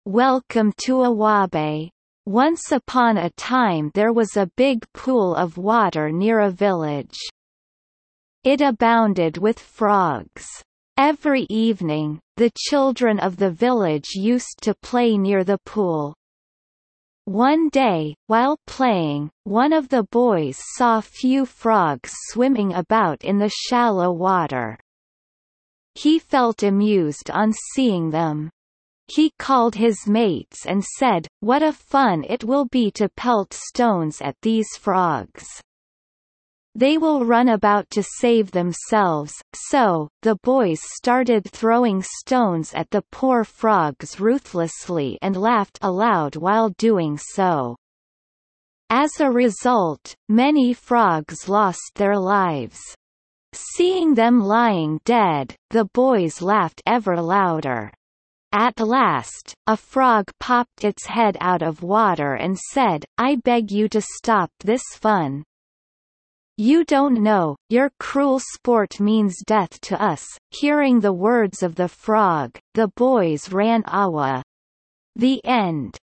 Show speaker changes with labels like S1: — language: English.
S1: Welcome to Awabe. Once upon a time there was a big pool of water near a village. It abounded with frogs. Every evening, the children of the village used to play near the pool. One day, while playing, one of the boys saw few frogs swimming about in the shallow water. He felt amused on seeing them. He called his mates and said, "What a fun it will be to pelt stones at these frogs. They will run about to save themselves." So, the boys started throwing stones at the poor frogs ruthlessly and laughed aloud while doing so. As a result, many frogs lost their lives. Seeing them lying dead, the boys laughed ever louder. At last, a frog popped its head out of water and said, "I beg you to stop this fun. You don't know, your cruel sport means death to us." Hearing the words of the frog, the boys ran away. The end.